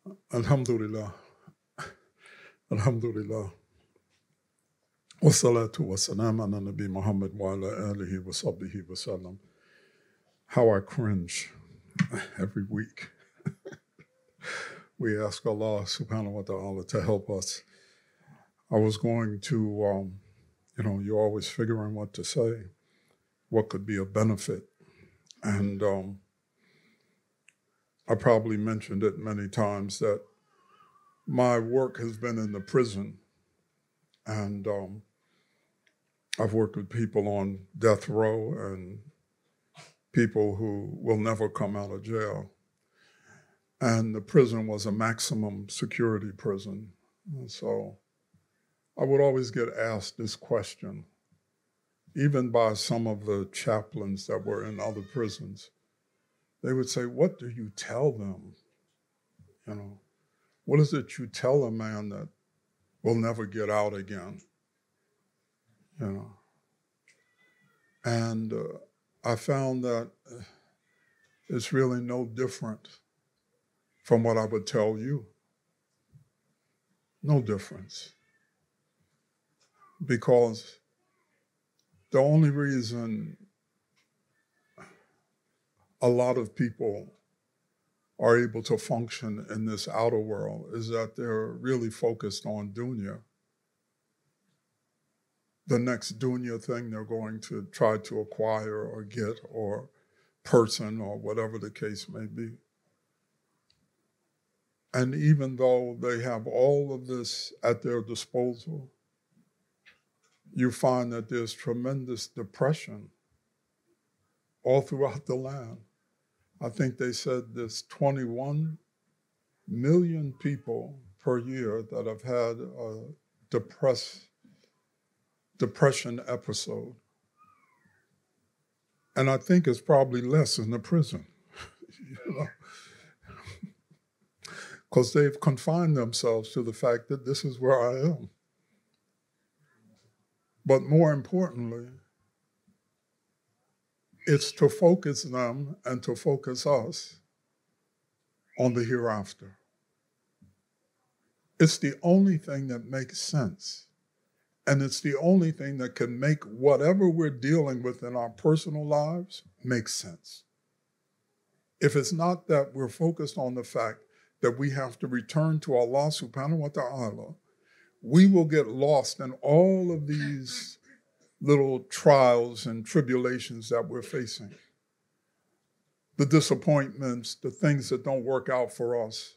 Alhamdulillah. Alhamdulillah. Wassalatu wassalam ala Nabi Muhammad wa ala alihi wa sahbihi wa sallam. How I cringe every week. We ask Allah subhanahu wa ta'ala to help us. I was going to, you're always figuring what to say, what could be a benefit. And I probably mentioned it many times that my work has been in the prison. And I've worked with people on death row and people who will never come out of jail. And the prison was a maximum security prison. And so I would always get asked this question, even by some of the chaplains that were in other prisons. They would say, what do you tell them? What is it you tell a man that will never get out again? And I found that it's really no different from what I would tell you. No difference. Because the only reason a lot of people are able to function in this outer world is that they're really focused on dunya. The next dunya thing they're going to try to acquire or get or person or whatever the case may be. And even though they have all of this at their disposal, you find that there's tremendous depression all throughout the land. I think they said there's 21 million people per year that have had a depression episode. And I think it's probably less in the prison, because they've confined themselves to the fact that this is where I am. But more importantly, it's to focus them and to focus us on the hereafter. It's the only thing that makes sense. And it's the only thing that can make whatever we're dealing with in our personal lives make sense. If it's not that we're focused on the fact that we have to return to Allah subhanahu wa ta'ala, we will get lost in all of these little trials and tribulations that we're facing. The disappointments, the things that don't work out for us.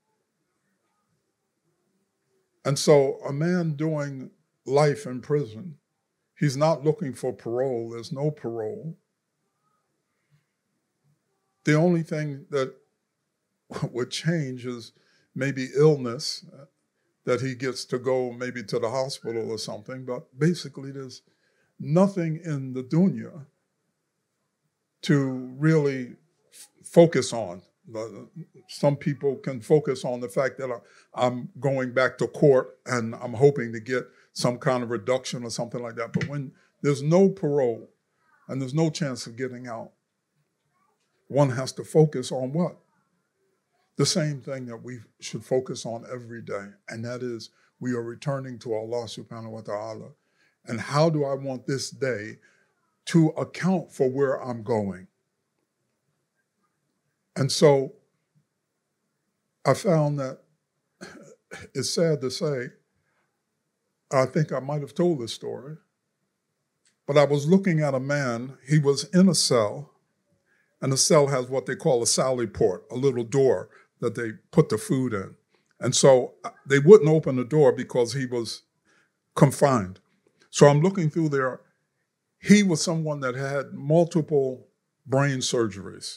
And so a man doing life in prison, he's not looking for parole. There's no parole. The only thing that would change is maybe illness, that he gets to go maybe to the hospital or something, but basically there's nothing in the dunya to really focus on. Some people can focus on the fact that I'm going back to court and I'm hoping to get some kind of reduction or something like that. But when there's no parole and there's no chance of getting out, one has to focus on what? The same thing that we should focus on every day, and that is we are returning to Allah subhanahu wa ta'ala. And how do I want this day to account for where I'm going? And so I found that it's sad to say, I think I might have told this story, but I was looking at a man, he was in a cell, and the cell has what they call a sally port, a little door that they put the food in. And so they wouldn't open the door because he was confined. So I'm looking through there. He was someone that had multiple brain surgeries.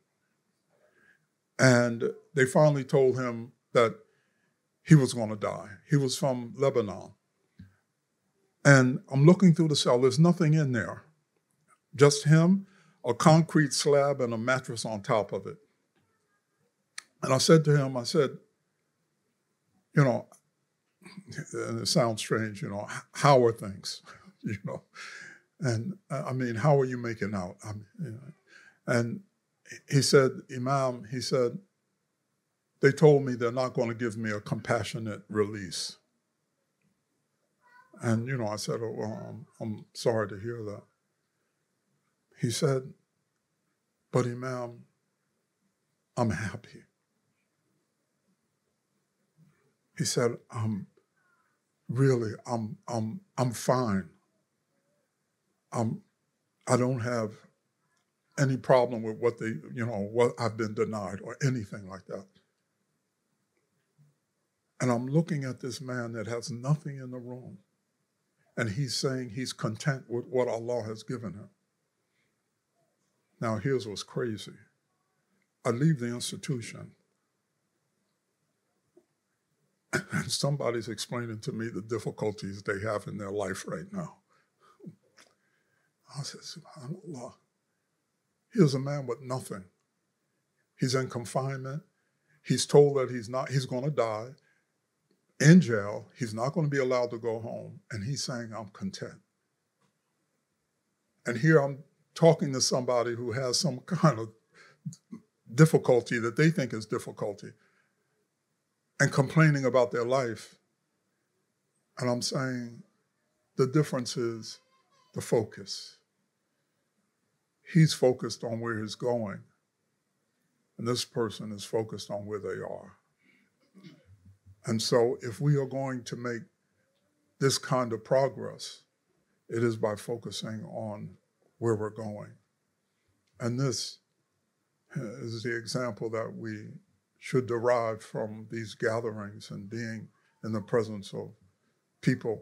And they finally told him that he was going to die. He was from Lebanon. And I'm looking through the cell. There's nothing in there. Just him, a concrete slab, and a mattress on top of it. And I said to him, and it sounds strange, how are things? And I mean, how are you making out? And he said, Imam, he said, They told me they're not going to give me a compassionate release. And, I said, oh, well, I'm sorry to hear that. He said, but Imam, I'm happy. He said, I'm fine. I don't have any problem with what I've been denied or anything like that. And I'm looking at this man that has nothing in the room, and he's saying he's content with what Allah has given him. Now, here's what's crazy. I leave the institution, and somebody's explaining to me the difficulties they have in their life right now. I said, SubhanAllah. Here's a man with nothing. He's in confinement. He's told that he's going to die. In jail, he's not going to be allowed to go home. And he's saying, I'm content. And here I'm talking to somebody who has some kind of difficulty that they think is difficulty and complaining about their life. And I'm saying the difference is the focus. He's focused on where he's going, and this person is focused on where they are. And so if we are going to make this kind of progress, it is by focusing on where we're going. And this is the example that we should derive from these gatherings and being in the presence of people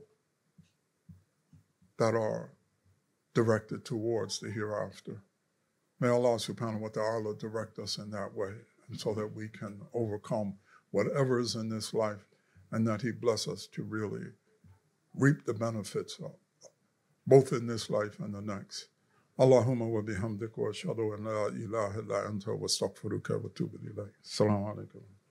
that are directed towards the hereafter. May Allah subhanahu wa ta'ala direct us in that way, and so that we can overcome whatever is in this life, and that He bless us to really reap the benefits of both in this life and the next. Allahumma wa bihamdika wa ashhadu an la ilaha illa anta wa astaghfiruka wa atubu ilayk. Assalamu alaikum.